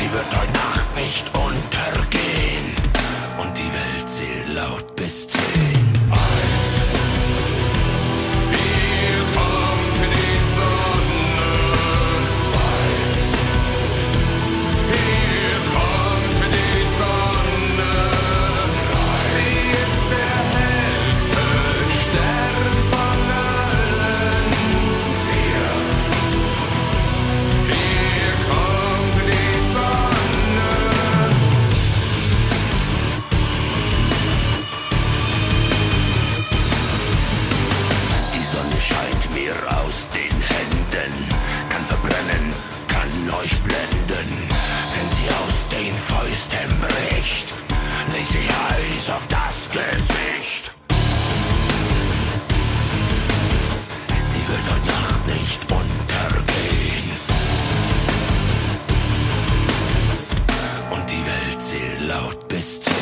Sie wird heute Nacht nicht untergehen und die Welt zählt laut bis 10. Euch blenden, wenn sie aus den Fäusten bricht, legt sie Eis auf das Gesicht. Sie wird heute Nacht nicht untergehen und die Welt zählt laut bis 10.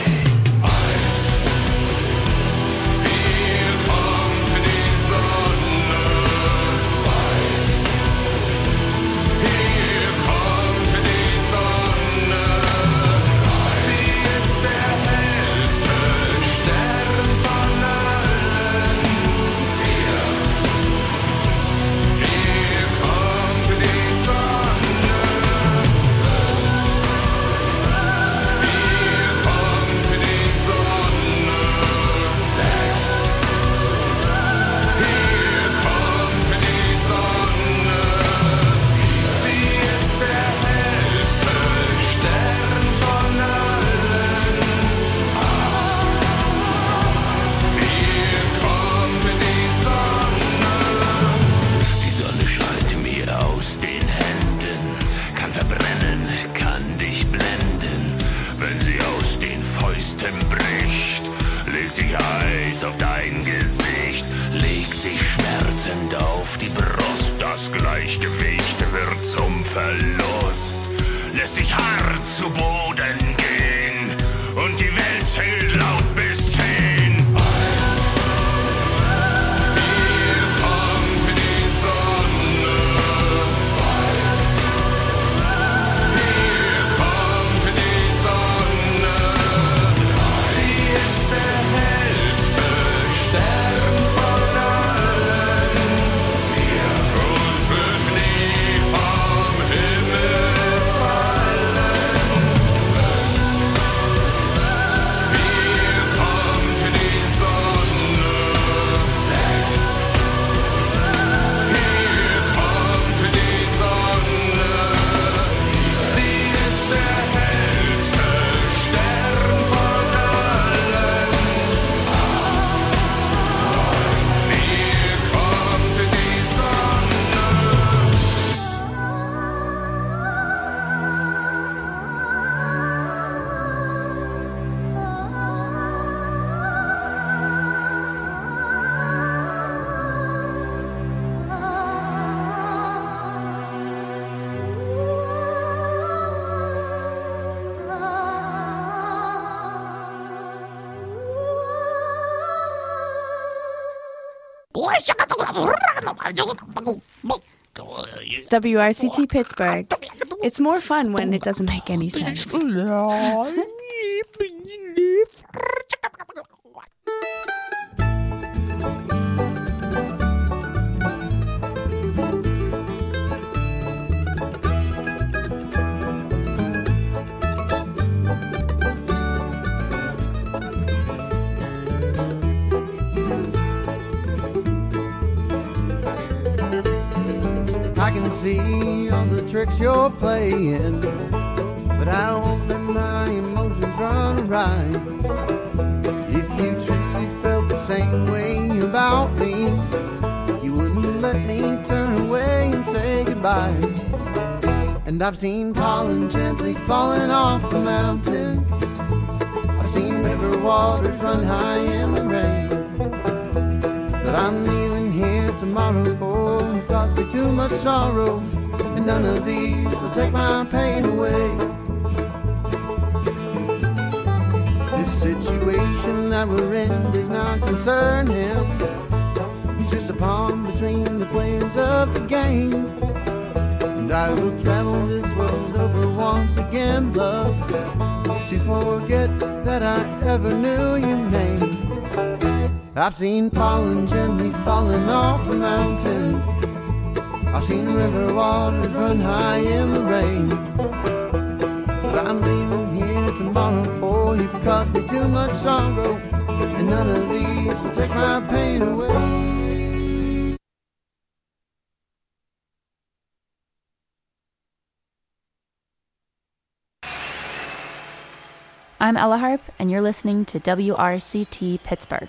Auf dein Gesicht legt sich schmerzend auf die Brust. Das Gleichgewicht wird zum Verlust. Lässt sich hart zu Boden gehen und die Welt zählt laut bis 10. WRCT Pittsburgh. It's more fun when it doesn't make any sense. I can see all the tricks you're playing, but I won't let my emotions run riot. If you truly felt the same way about me, you wouldn't let me turn away and say goodbye. And I've seen pollen gently falling off the mountain. I've seen river waters run high in the rain. But I'm leaving here tomorrow, for it's caused me too much sorrow, and none of these will take my pain away. This situation that we're in does not concern him. He's just a pawn between the players of the game. And And I will travel this world over once again, love, to forget that I ever knew your name. I've seen pollen gently falling off a mountain. I've seen river waters run high in the rain. But I'm leaving here tomorrow, for you've caused me too much sorrow, and none of these will take my pain away. I'm Ella Harp, and you're listening to WRCT Pittsburgh.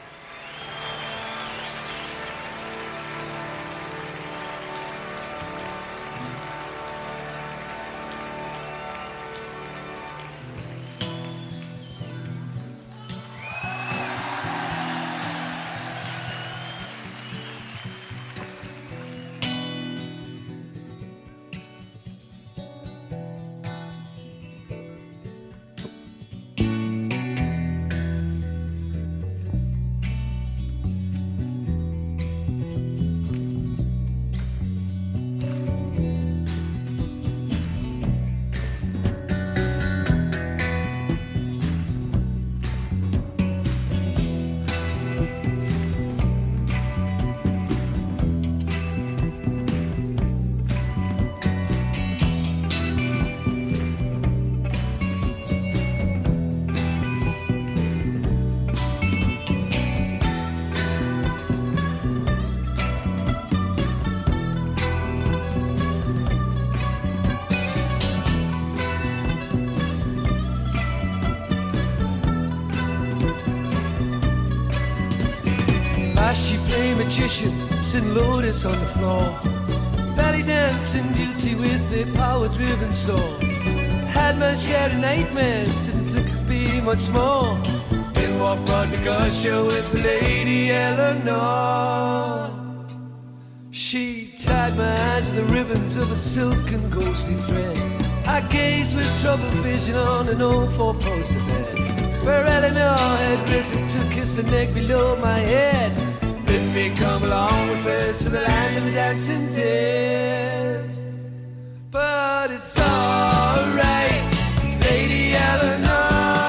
Sitting lotus on the floor, belly dancing beauty with a power-driven soul. Had my share of nightmares, didn't think it'd be much more. In walked Rodney Gusher with Lady Eleanor. She tied my eyes to the ribbons of a silken ghostly thread. I gazed with troubled vision on an old four-poster bed, where Eleanor had risen to kiss the neck below my head. Bid me come along with her to the land of the dancing dead. But it's alright, Lady Eleanor.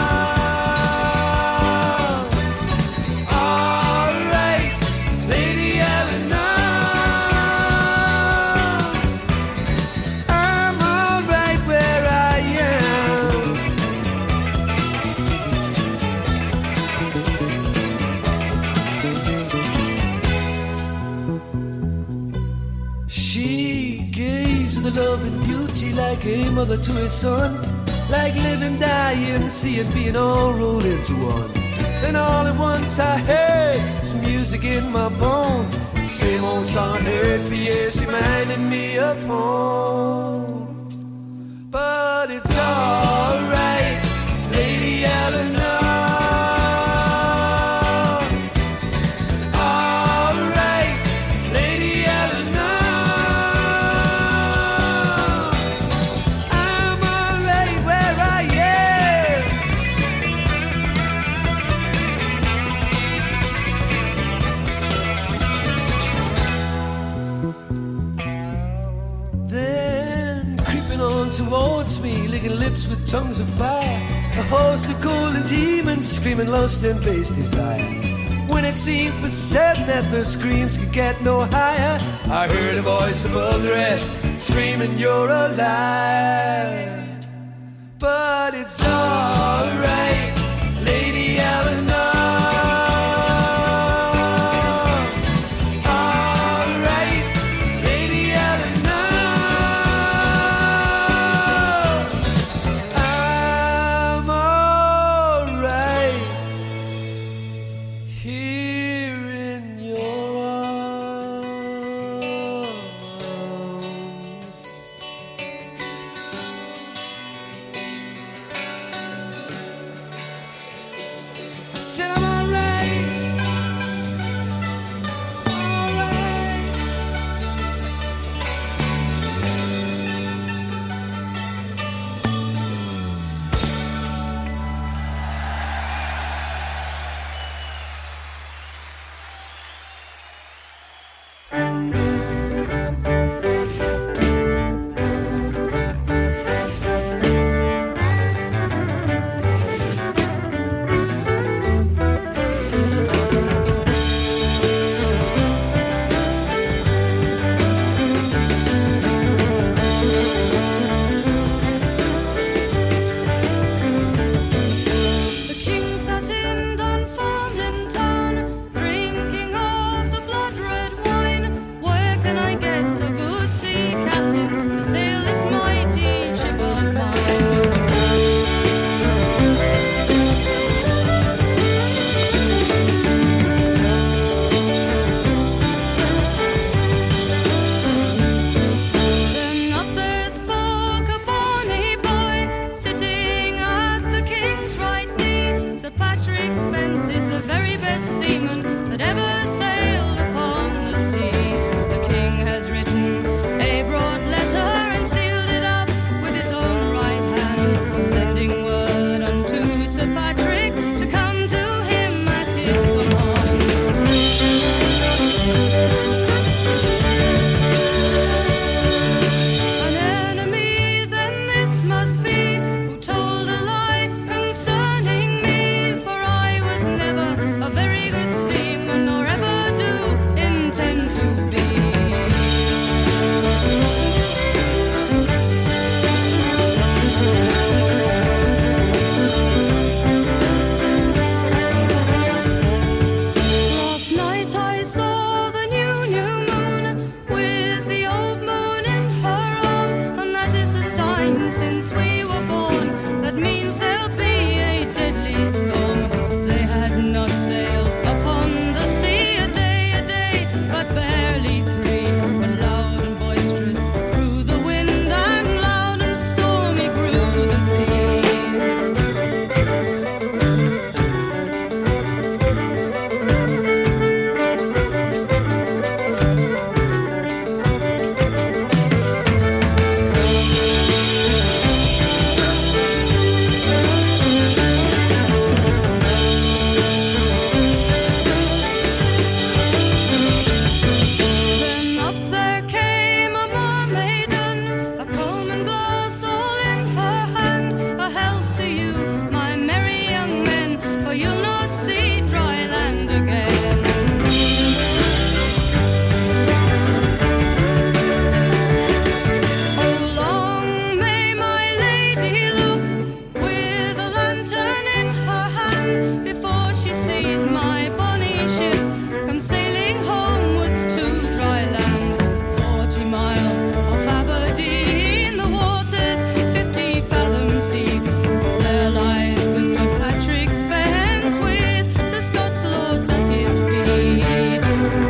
Alright, Lady Eleanor. I'm alright where I am. She gazed with a love and beauty like a mother to her son, like living, dying, seeing, being all rolled into one. Then all at once I heard some music in my bones. The same old song I heard for years reminded me of home. But it's alright, Lady Eleanor. Towards me, licking lips with tongues of fire, a host of golden demons screaming lust and base desire. When it seemed for certain that the screams could get no higher, I heard a voice above the rest screaming, "You're alive." But it's alright, Lady Eleanor. time since we were born. That means there'll be a deadly storm. They had not sailed upon the sea a day, but barely 3. But loud and boisterous grew the wind, and loud and stormy grew the sea. Then up there came a mermaiden, a comb and glass all in her hand. A health to you, my merry young men, for you'll not see dry land again. Oh, long may my lady look with a lantern in her hand before she sees my bonny ship come sailing homewards to dry land. 40 miles off Aberdeen, the waters 50 fathoms deep. There lies good Sir Patrick Spens with the Scots lords at his feet.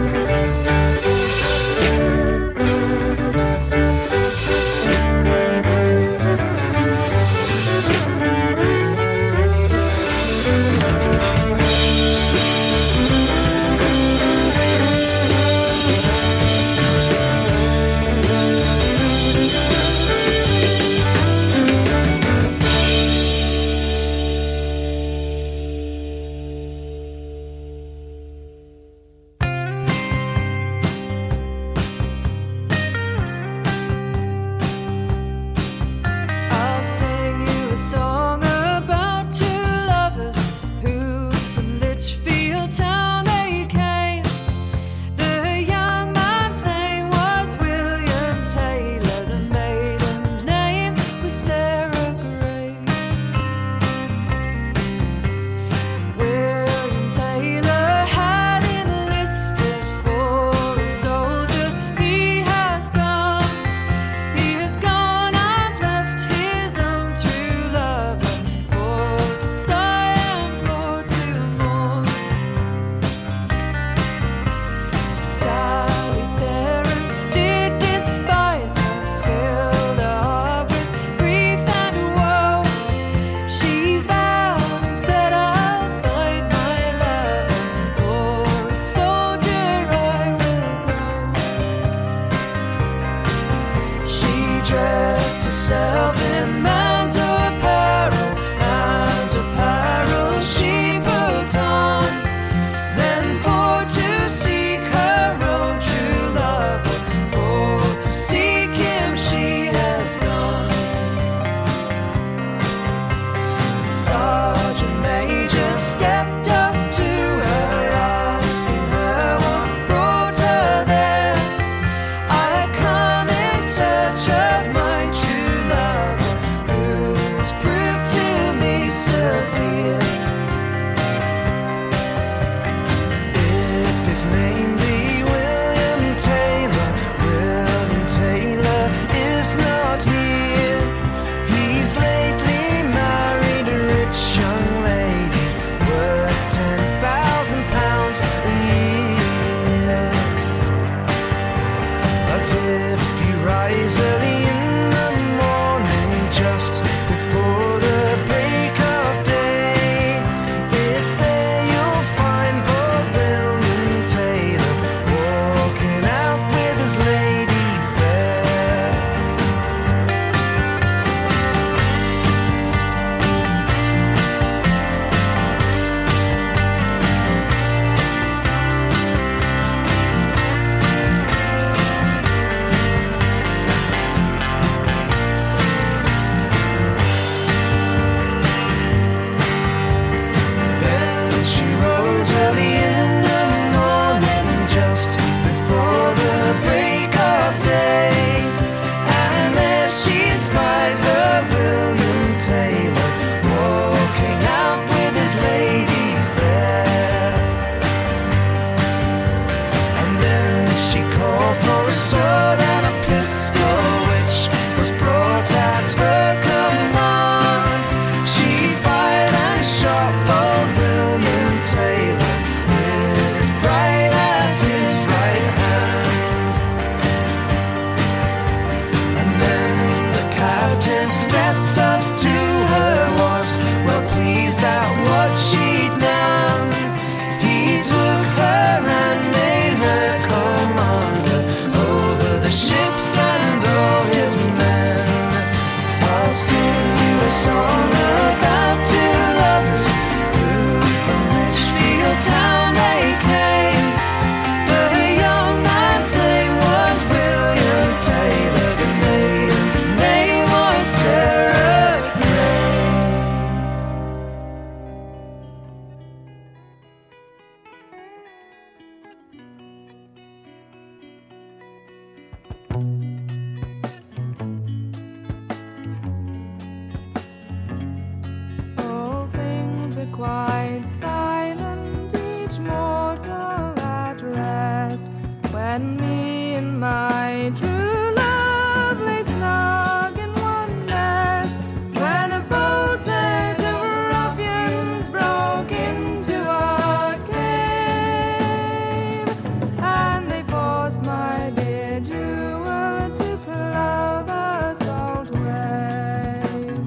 I'll sing you a song about 2 lovers who from Litchfield town they came. The young man's name was William Taylor, the maiden's name was Sarah Gray. William Taylor had enlisted for a soldier. He has gone and left his own true lover for to sigh and for to mourn. Sally's parents did despise her, filled her heart with grief and woe. She vowed and said, I'll find my lover, for a soldier I will go. She dressed herself in man's apparel, she put on. Then for to seek her own true lover, for to seek him she has gone. The sergeant major stepped up to her, asking her what brought her there. I come in search of my true lover, who quite silent, each mortal at rest, when me and my true love lay snug in one nest, when a bold set of ruffians broke into a cave, and they forced my dear jewel to plough the salt wave.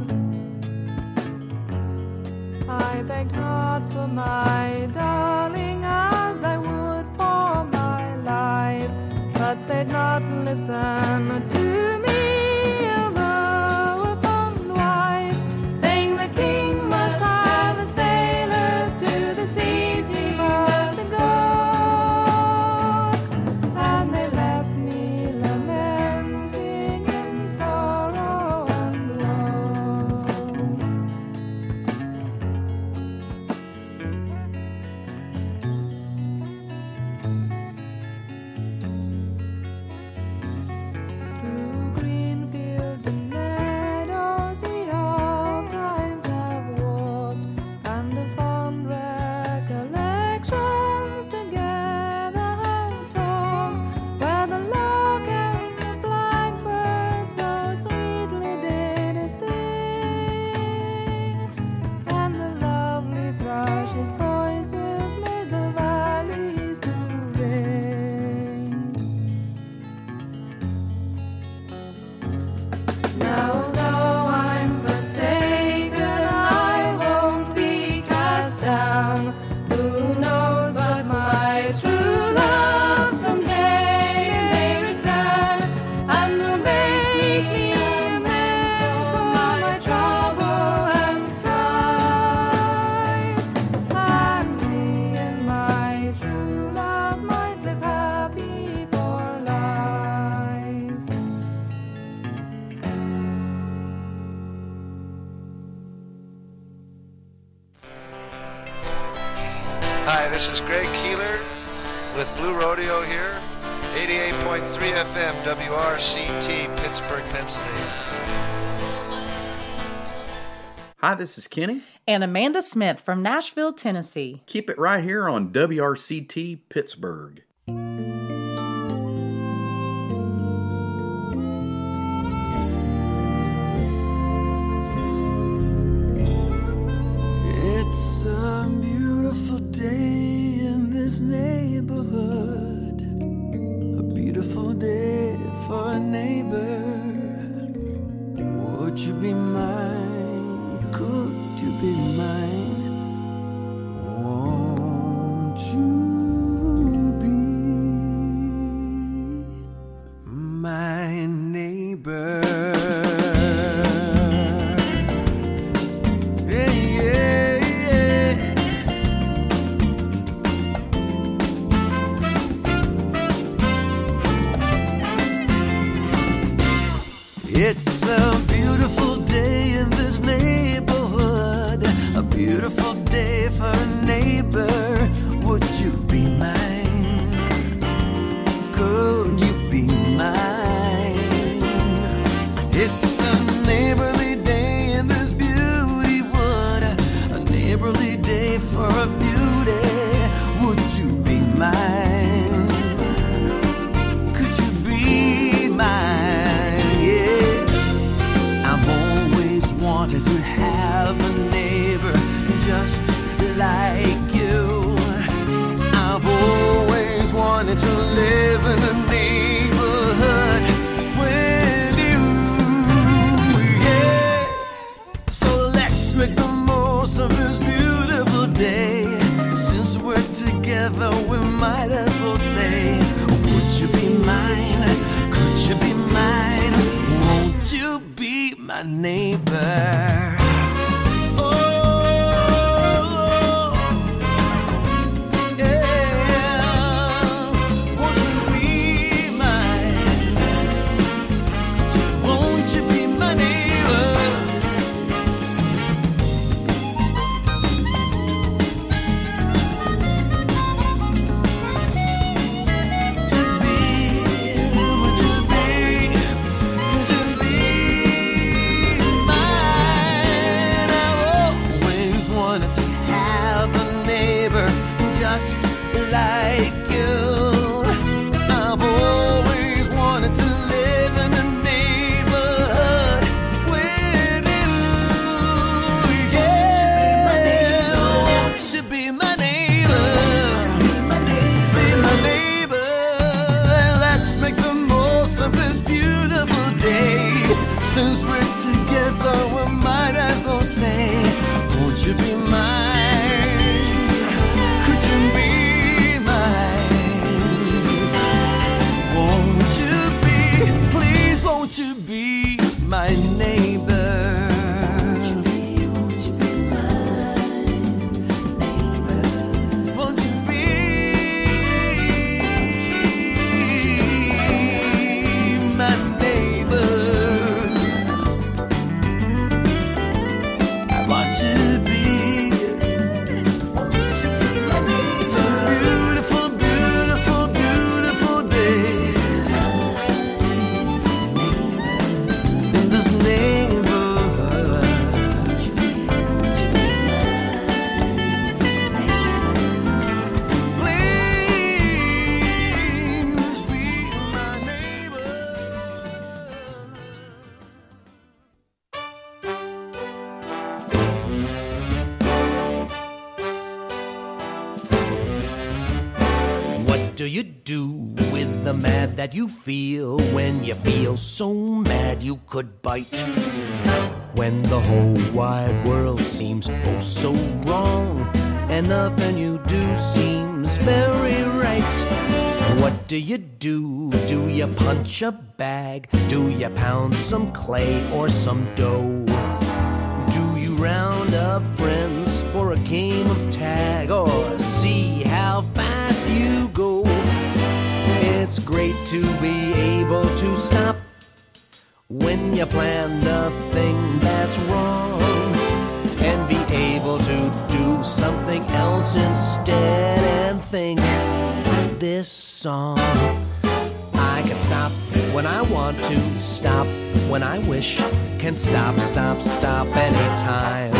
I begged hard for my darling as I would for my life, but they'd not listen to me, although a fond wife, saying the king must have the sailors to the seas he must go, and they left me lamenting in sorrow and woe. Through green fields and meadows we all times have walked, and the fond recollections together have talked, where the lark and the blackbird so sweetly did sing, and the lovely thrush's voices made the valleys to ring. Now although I'm forsaken, I won't be cast down. Who knows but my true love someday may return, and will make me amends for my trouble and strife, and me and my true love might live happy for life. Hi, this is Greg Keeler with Blue Rodeo here, 88.3 FM WRCT, Pittsburgh, Pennsylvania. Hi, this is Kenny. And Amanda Smith from Nashville, Tennessee. Keep it right here on WRCT Pittsburgh. It's a beautiful day in this neighborhood, a beautiful day for a neighbor. Would you be mine? Could you be mine? Won't you be my neighbor? It's a beautiful day in this neighborhood, a beautiful day for a neighbor. Would you be mine? Could you be mine? It's a neighborly day in this beauty wood, a neighborly day for a beauty. Would you be mine? Could you be mine? Yeah, I've always wanted to have a neighbor just like you. I've always wanted to live in a neighborhood with you. Yeah, so let's make the most of this beautiful day. Since we're together, we might as well say, would you be mine? Could you be mine? Won't you be my neighbor? Oh, yeah. Won't you be mine? Won't you be my neighbor? Would you be mine? Since we're together, we might as well say, won't you be mine? Could you be mine? Won't you be, please won't you be my neighbor? do you do with the mad that you feel when you feel so mad you could bite? When the whole wide world seems oh so wrong and nothing you do seems very right. What do you do? Do you punch a bag? Do you pound some clay or some dough? Do you round up friends for a game of tag or see how fast you go? It's great to be able to stop when you plan the thing that's wrong and be able to do something else instead and think this song. I can stop when I want to, stop when I wish, can stop, stop, stop anytime.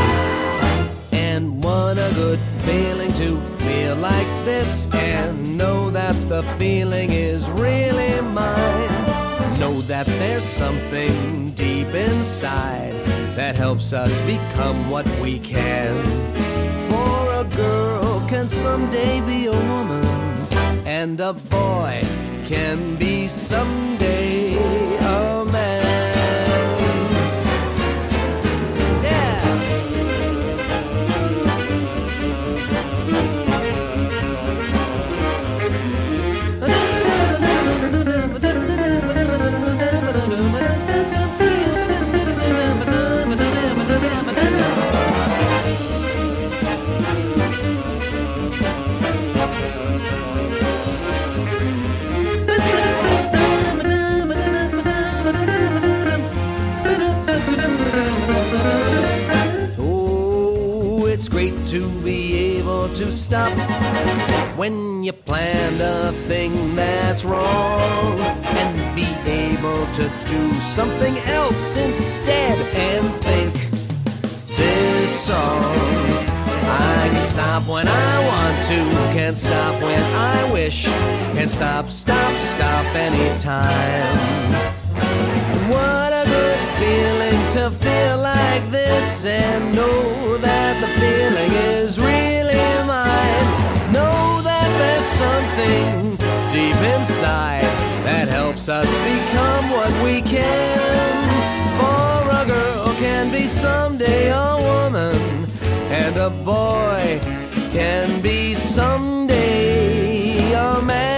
And what a good feeling to feel like this and know that the feeling is really mine. Know that there's something deep inside that helps us become what we can. For a girl can someday be a woman, and a boy can be someday a man. To be able to stop when you planned a thing that's wrong and be able to do something else instead and think this song. I can stop when I want to, can stop when I wish, can stop, stop, stop anytime. What a good feeling to feel like this and know that the feeling is really mine. Know that there's something deep inside that helps us become what we can. For a girl can be someday a woman, and a boy can be someday a man.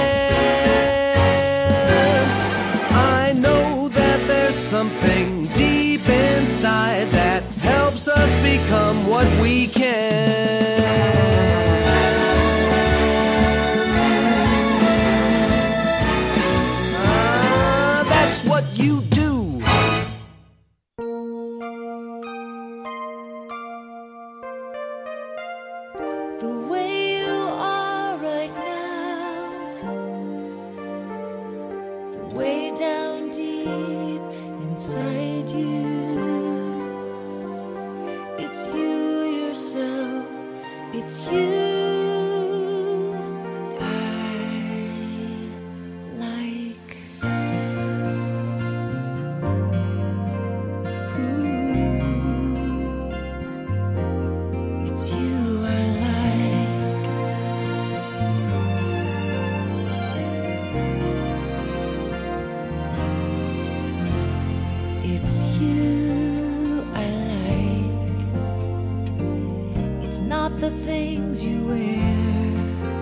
Something deep inside that helps us become what we can. That's what you do. The way you are right now, the way down deep inside you, it's you yourself, it's you I like. It's you I like. It's you I like. It's not the things you wear,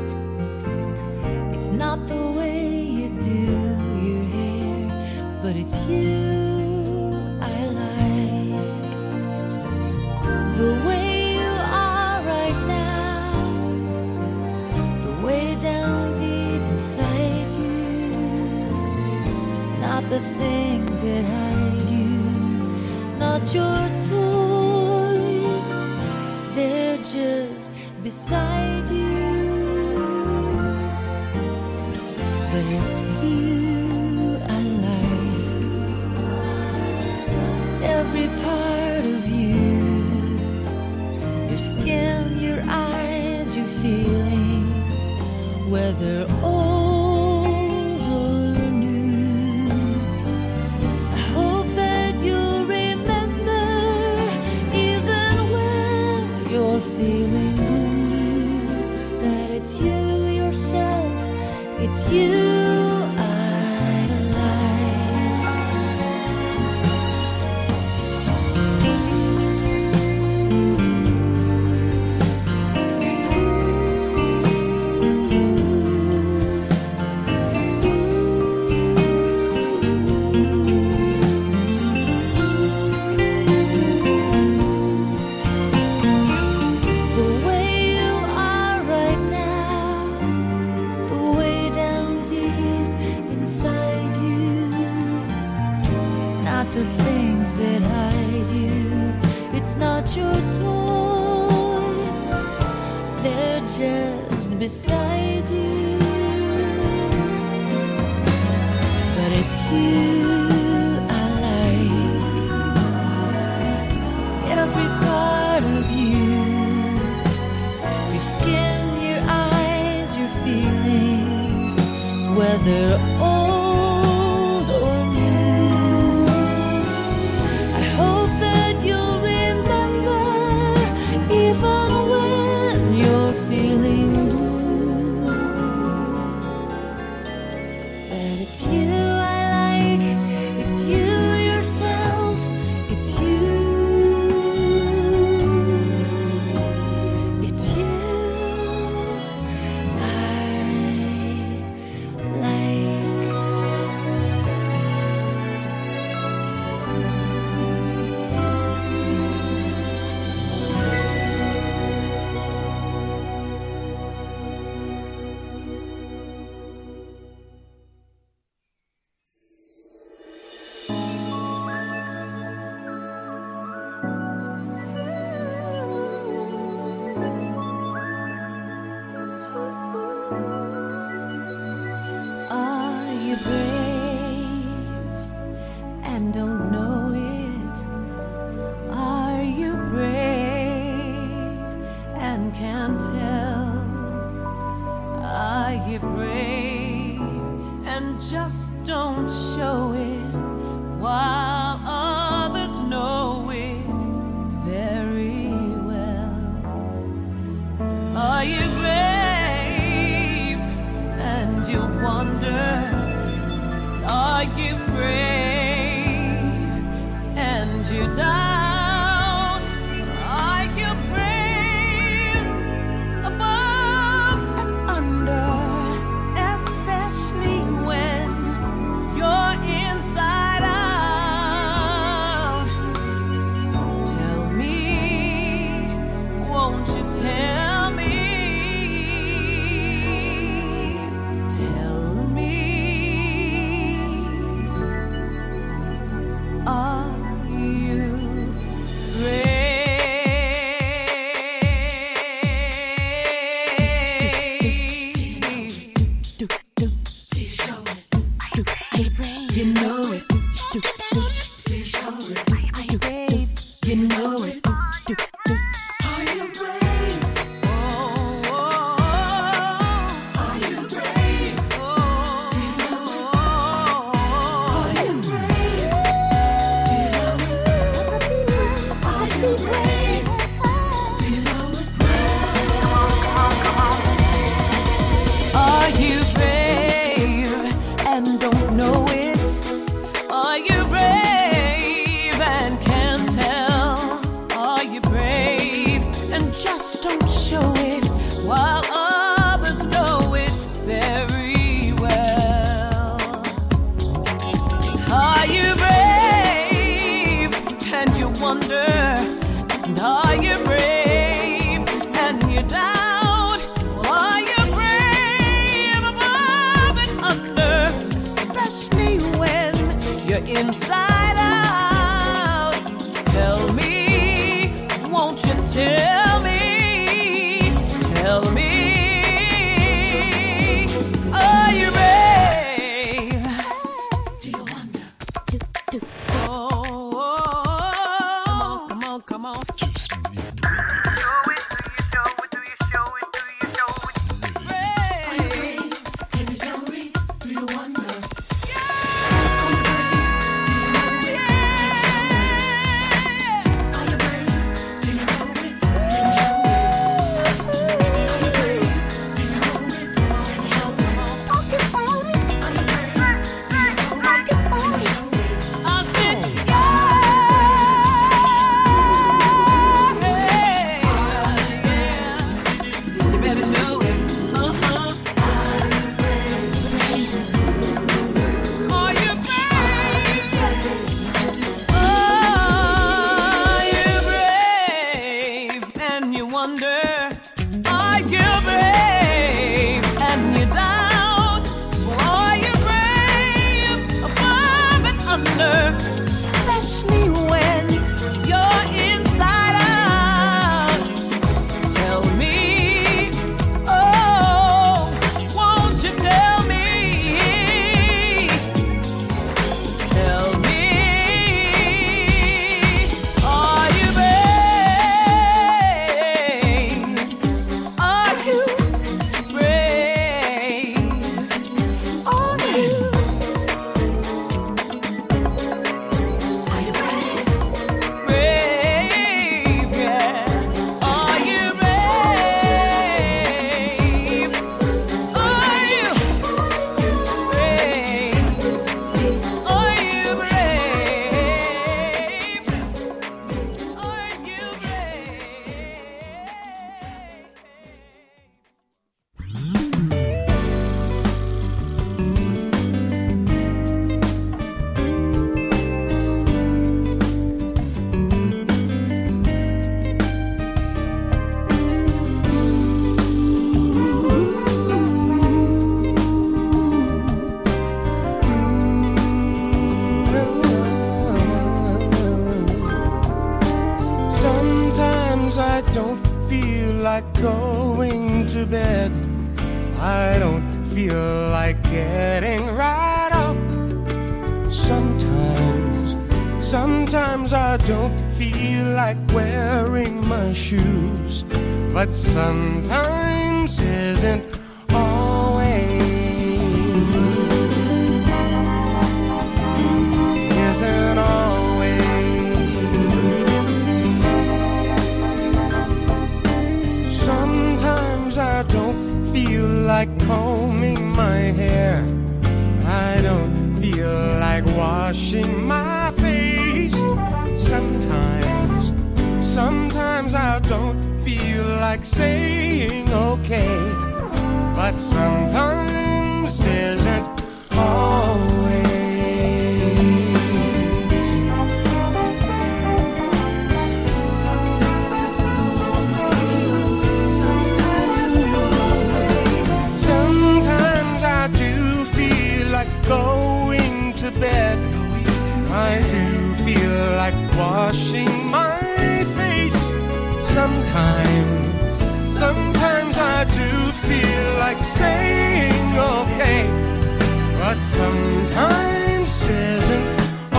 it's not the way you do your hair, but it's you I like. The way you are right now, the way down deep inside you, not the things that hide you, not your toys, they're just beside you. But it's you I like, every part of you, your skin, your eyes, your feelings, whether old or new. I hope that you'll remember, even when you're feeling blue, that it's you yourself, it's you I The way you are right now, the way down deep inside you, not the things that hide you, it's not your toys, they're just beside you. But it's you I like, every part of you, your skin, your eyes, your feelings, whether old or new. I hope that you'll remember, even when you're feeling blue, that it's you I like, it's you yourself, it's you. It's you I like. Are you brave and don't know it? Are you brave and can't tell? Are you brave and just don't show it while others know it very well? Are you brave and you wonder? Are you brave and you doubt? Are you brave above and under, especially when you're inside out? Tell me, won't you tell me? Tell me, are you brave? You know it. Are you brave? You know it. Are you brave? Oh, are you brave? Oh, do you know it? Are you brave? Do you know it? Are you brave? Do you know it? Are you brave and don't know it? Are you brave and you wonder, and are you brave and you doubt? Are you brave above and under, especially when you're inside out? Tell me, won't you tell me? Tell me, are you brave? Do you wonder? Oh, come on, come on. Especially when you're inside out. Tell me, oh, won't you tell me? Tell me, are you brave? Are you brave? Are you? Going to bed, I don't feel like getting right up. Sometimes I don't feel like wearing my shoes, but sometimes isn't always. Isn't always. Sometimes I don't feel like combing my hair. I don't feel like washing my face. Sometimes I don't feel like saying okay, but sometimes isn't always. Sometimes I do feel like going to bed. I do feel like washing my face. Sometimes I do feel like saying okay, but sometimes isn't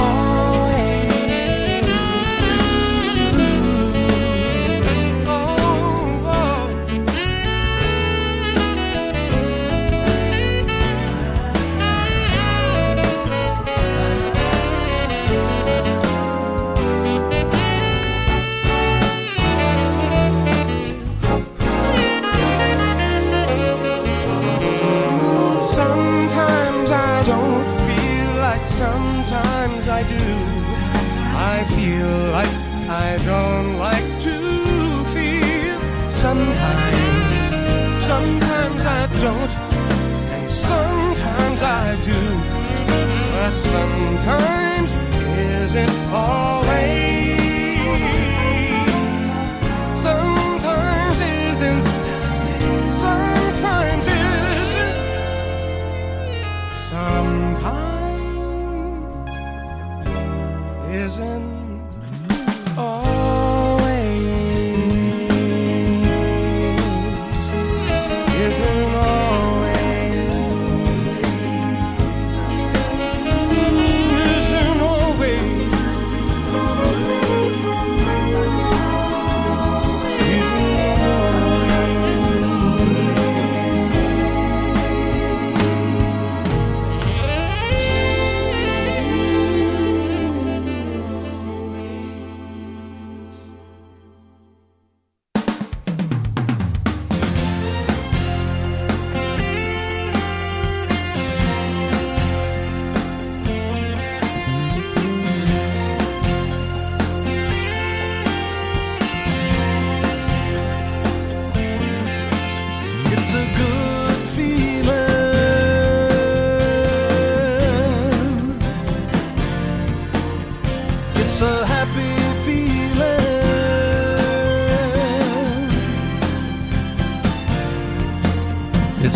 sometimes I do. I feel like I don't like to feel. Sometimes I don't, and sometimes I do. But sometimes isn't always.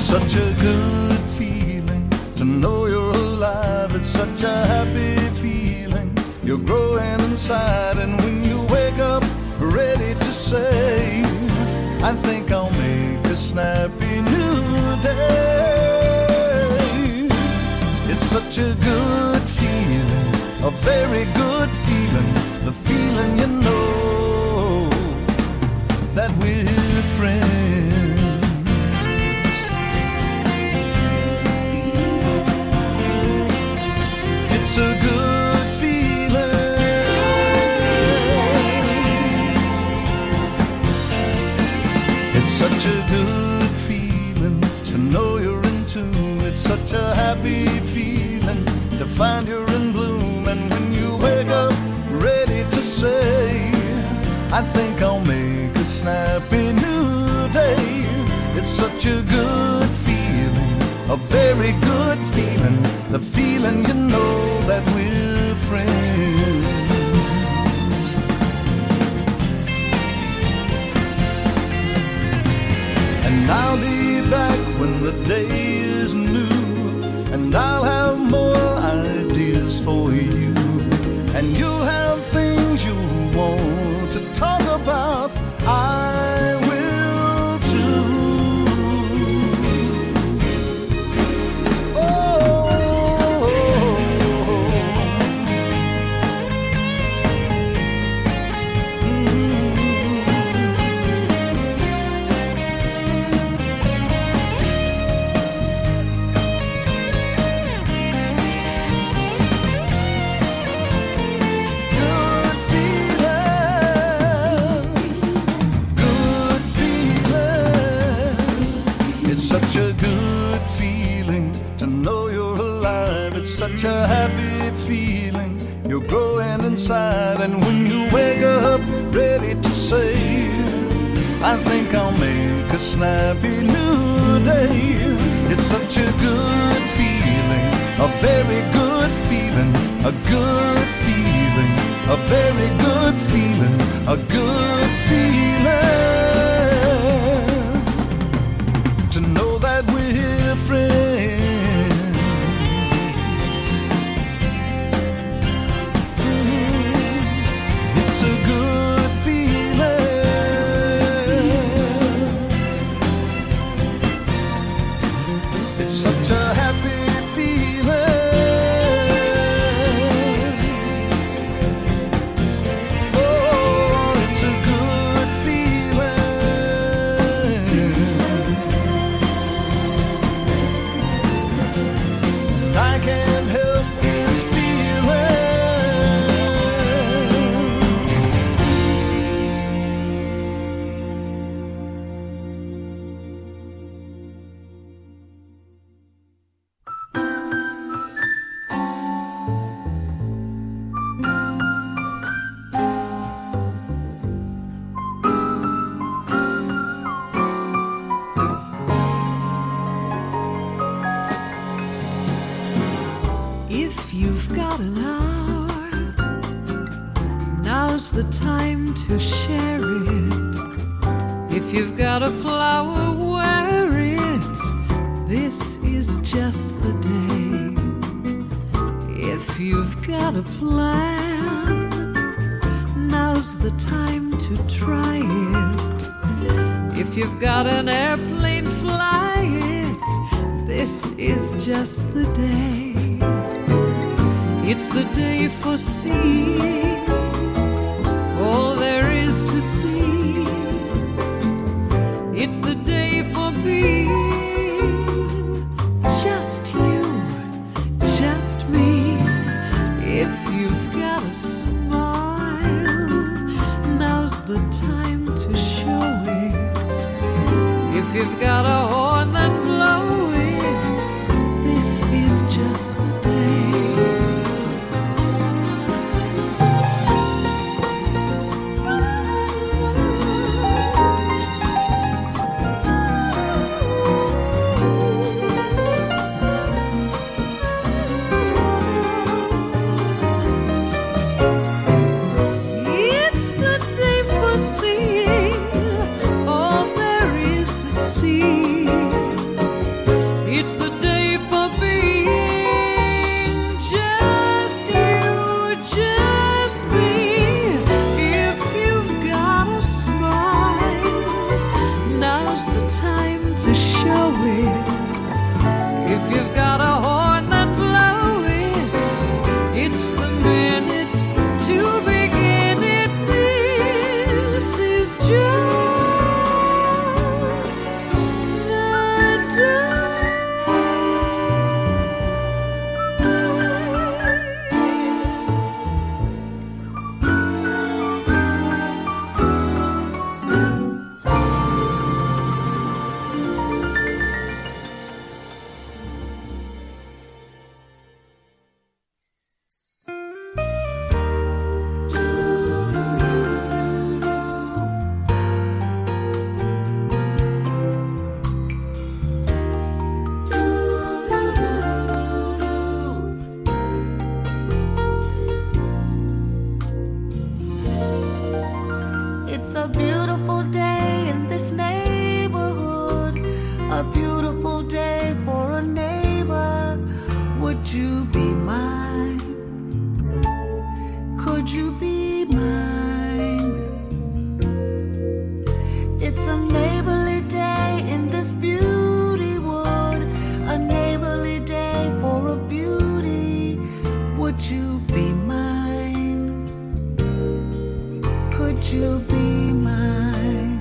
such a good feeling to know you're alive. It's such a happy feeling. You're growing inside, and when you wake up ready to say, I think I'll make a snappy new day. It's such a good feeling, a very good feeling, the feeling you know that we're friends. It's a good feeling. It's such a good feeling to know you're in tune. It's such a happy feeling to find you're in bloom. And when you wake up ready to say, I think I'll make a snappy new day. It's such a good feeling, a very good feeling, the feeling you know that we're friends. And I'll be back when the day is new, and I'll have more ideas for you, and you'll have things you want to talk about. I will too. Such a good feeling to know you're alive. It's such a happy feeling. You're growing inside, and when you wake up ready to say, I think I'll make a snappy new day. It's such a good feeling, a very good feeling, a good feeling, a very good feeling, a good feeling. To know that we're friends. It's a good feeling. It's such a happy feeling. Oh, it's a good feeling. I can't help this feeling. If you've got an hour, now's the time to share it. If you've got a flower, wear it. This is just the day. If you've got a plan, now's the time to try it. If you've got an airplane, fly it. This is just the day. It's the day for seeing all there is to see. It's the day for being just you, just me. If you've got a smile, now's the time to show it. If you've got a horn, then blow it. This is just the day. It's the day for seeing all there is to see. It's a beautiful day in this neighborhood, a beautiful day for a neighbor. Would you be mine? Could you be mine? It's a neighborly day in this beauty wood, a neighborly day for a beauty. Would you be mine? Could you be mine?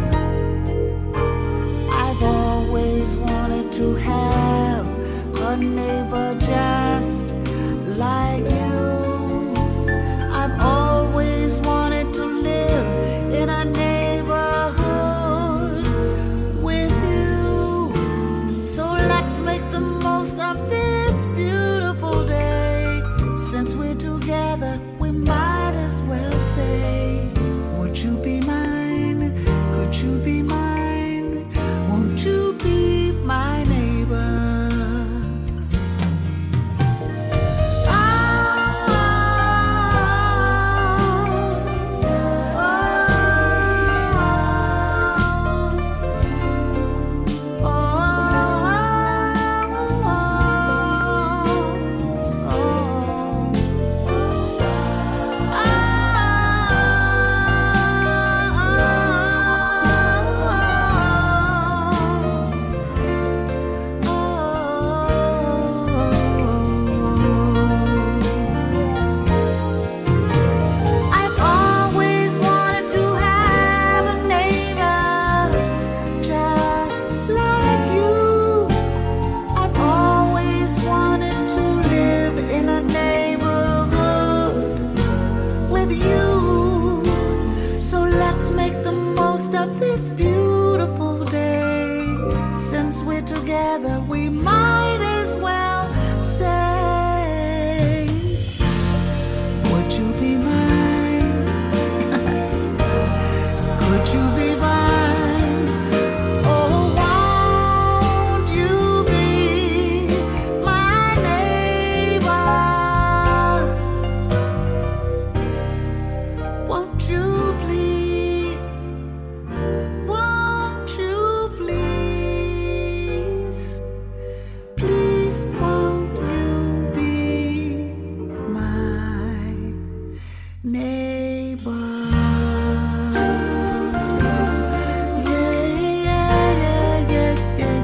I've always wanted to have a neighbor just like you. I've always wanted to live in a neighborhood with you. So let's make the most of this beautiful day. Since we're together, we might as well say, would you be mine? Could you be mine? Won't you be my neighbor? Together, we might as well say, would you be mine? Could you be mine? Oh, won't you be my neighbor? Won't you please? Won't you please? Please won't you be my neighbor? Yeah, yeah, yeah, yeah, yeah,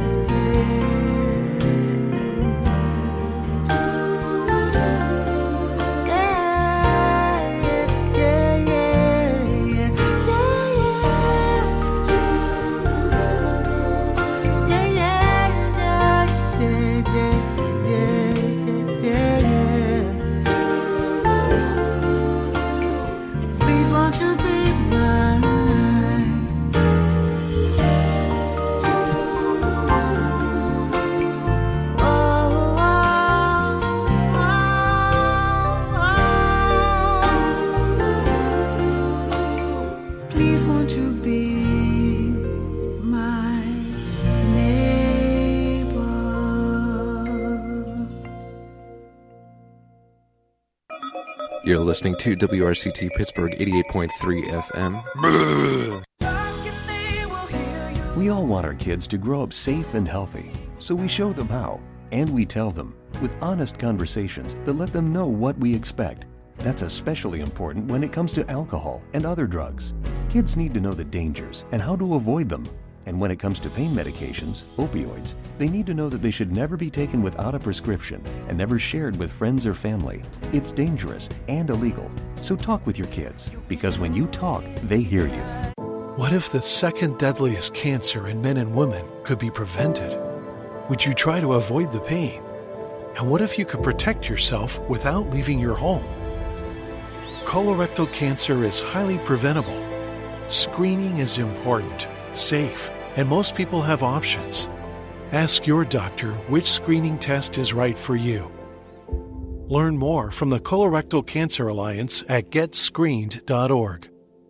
please won't you be mine? Please won't you be my neighbor? You're listening to WRCT Pittsburgh 88.3 FM. We all want our kids to grow up safe and healthy, so we show them how, and we tell them with honest conversations that let them know what we expect. That's especially important when it comes to alcohol and other drugs. Kids need to know the dangers and how to avoid them. And when it comes to pain medications, opioids, they need to know that they should never be taken without a prescription and never shared with friends or family. It's dangerous and illegal. So talk with your kids, because when you talk, they hear you. What if the second deadliest cancer in men and women could be prevented? Would you try to avoid the pain? And what if you could protect yourself without leaving your home? Colorectal cancer is highly preventable. Screening is important, safe, and most people have options. Ask your doctor which screening test is right for you. Learn more from the Colorectal Cancer Alliance at getscreened.org.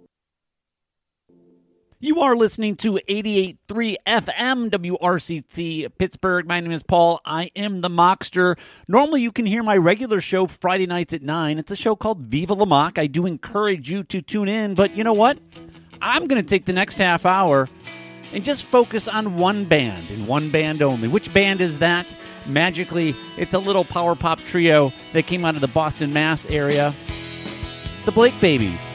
You are listening to 88.3 FM WRCT Pittsburgh. My name is Paul. I am the Mockster. Normally you can hear my regular show Friday nights at 9. It's a show called Viva La Mock. I do encourage you to tune in, but you know what? I'm going to take the next half hour and just focus on one band and one band only. Which band is that? Magically, it's a little power pop trio that came out of the Boston, Mass area. The Blake Babies.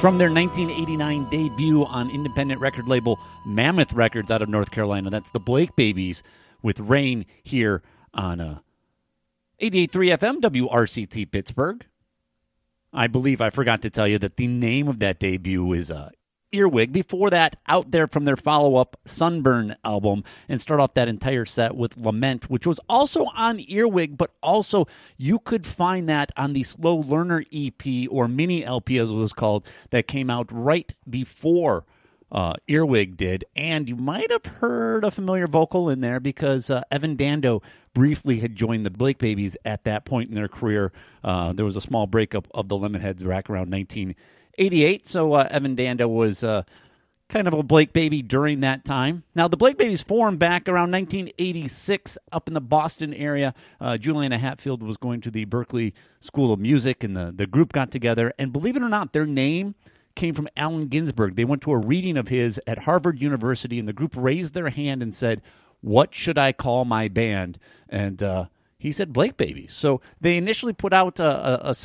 from their 1989 debut on independent record label Mammoth Records out of North Carolina. That's the Blake Babies with Rain here on 88.3 FM WRCT Pittsburgh. I believe I forgot to tell you that the name of that debut is Earwig. Before that, Out There from their follow-up Sunburn album, and start off that entire set with Lament, which was also on Earwig, but also you could find that on the Slow Learner EP, or mini LP as it was called, that came out right before Earwig did. And you might have heard a familiar vocal in there because Evan Dando briefly had joined the Blake Babies at that point in their career. There was a small breakup of the Lemonheads back around 1988, so Evan Dando was kind of a Blake Baby during that time. Now, the Blake Babies formed back around 1986 up in the Boston area. Juliana Hatfield was going to the Berklee School of Music, and the group got together. And believe it or not, their name came from Allen Ginsberg. They went to a reading of his at Harvard University, and the group raised their hand and said, "What should I call my band?" And he said Blake Babies. So they initially put out a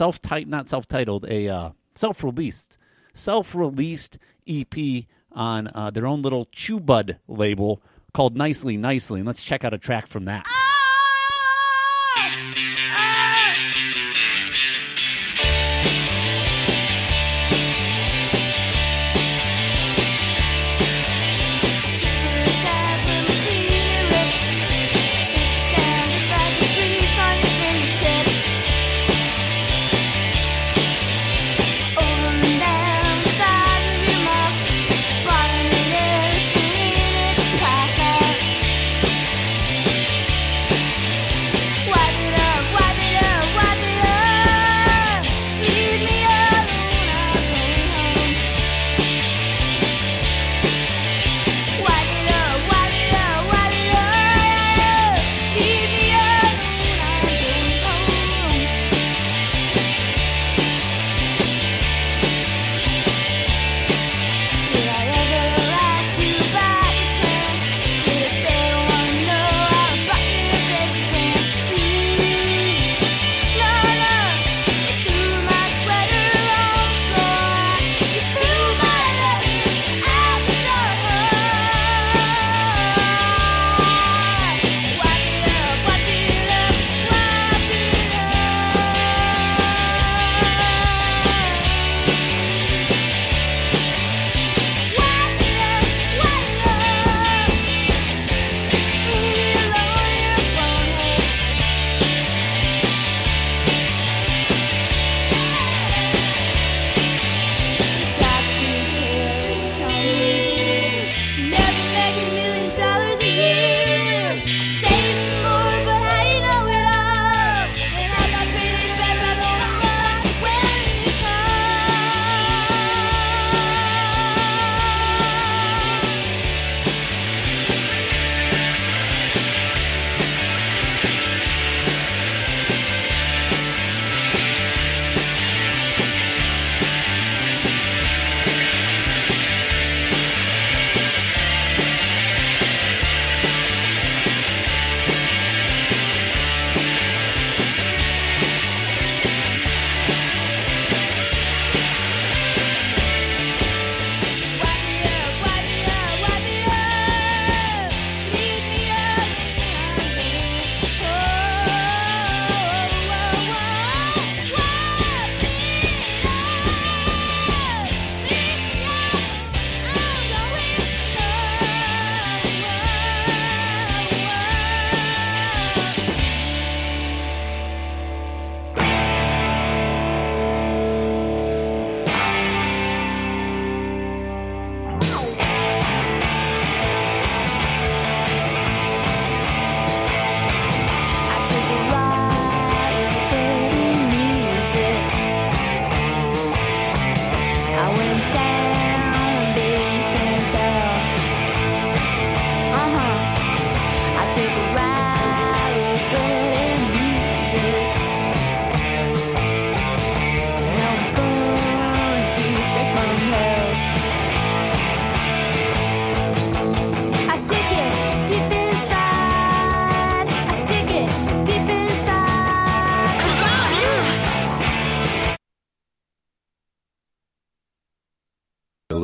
self-released EP on their own little Chew Bud label called Nicely Nicely. And let's check out a track from that.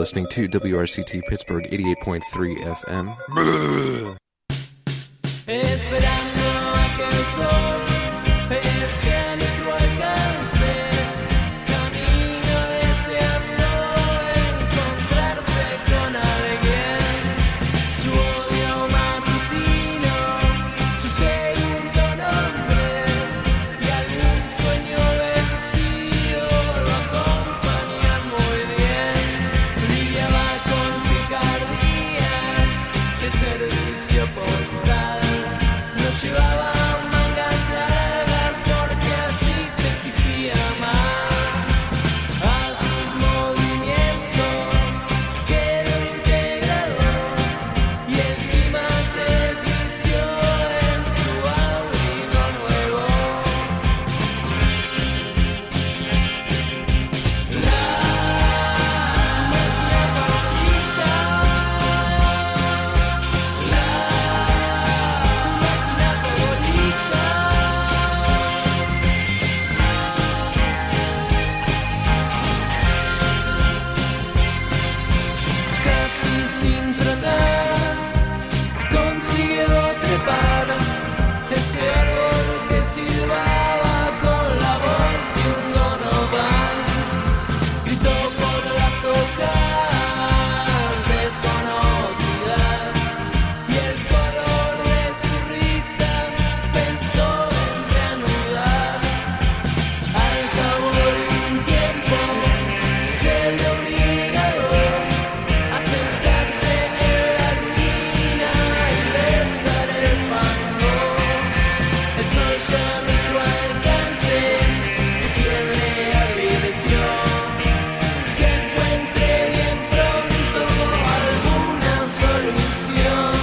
listening to WRCT Pittsburgh 88.3 FM. Esperando a que el sol esté a nuestro alcance, camino deseando encontrarse con alguien. Su odio matutino, su segundo nombre y algún sueño vencido lo acompañan muy bien. Brillaba con picardías el servicio postal. Llevaba mangas largas porque así se exigía más. A sus movimientos quedó integrado y el clima se desvistió en su abrigo nuevo. La máquina favorita, sin tratar, consiguió trepar ese árbol que silbaba con la voz de un Donovan. Gritó por las hojas desconocidas y el color de su risa pensó en reanudar. Al cabo de un tiempo se le obligó a sentarse en la ruina y besar el fango. El sol ya a nuestro alcance fue quien le advirtió que encuentre bien pronto alguna solución.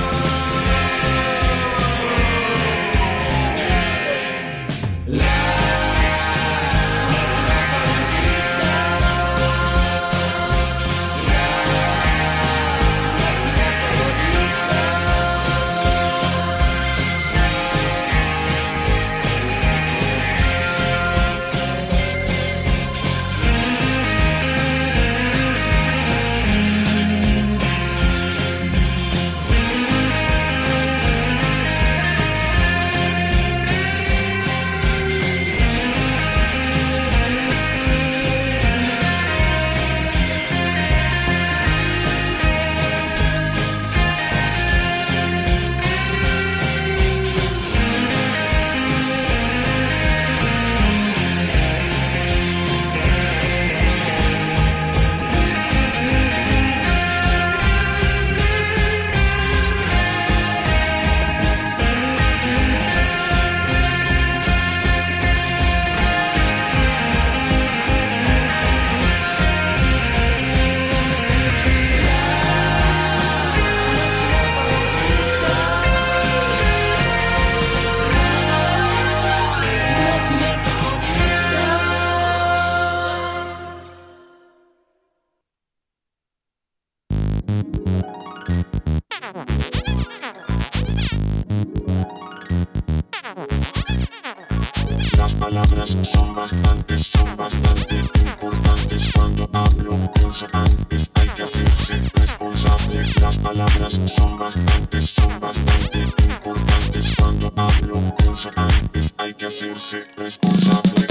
Las palabras son bastante importantes. Cuando hablo, pienso antes, hay que hacerse responsable. Las palabras son bastante importantes. Cuando hablo, pienso antes, hay que hacerse responsable.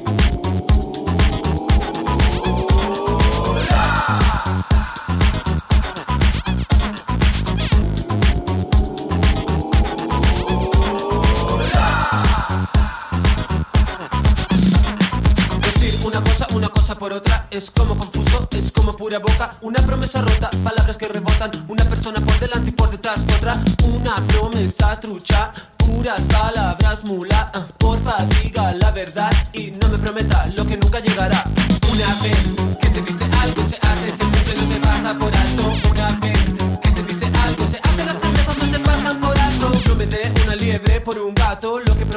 Por otra, es como confuso, es como pura boca. Una promesa rota, palabras que rebotan. Una persona por delante y por detrás otra. Una promesa trucha, puras palabras mula. Porfa, diga la verdad y no me prometa lo que nunca llegará. Una vez que se dice algo, se hace, se cumple, no se pasa por alto. Una vez que se dice algo, se hace, las promesas no se pasan por alto. Promete una liebre por un gato, lo que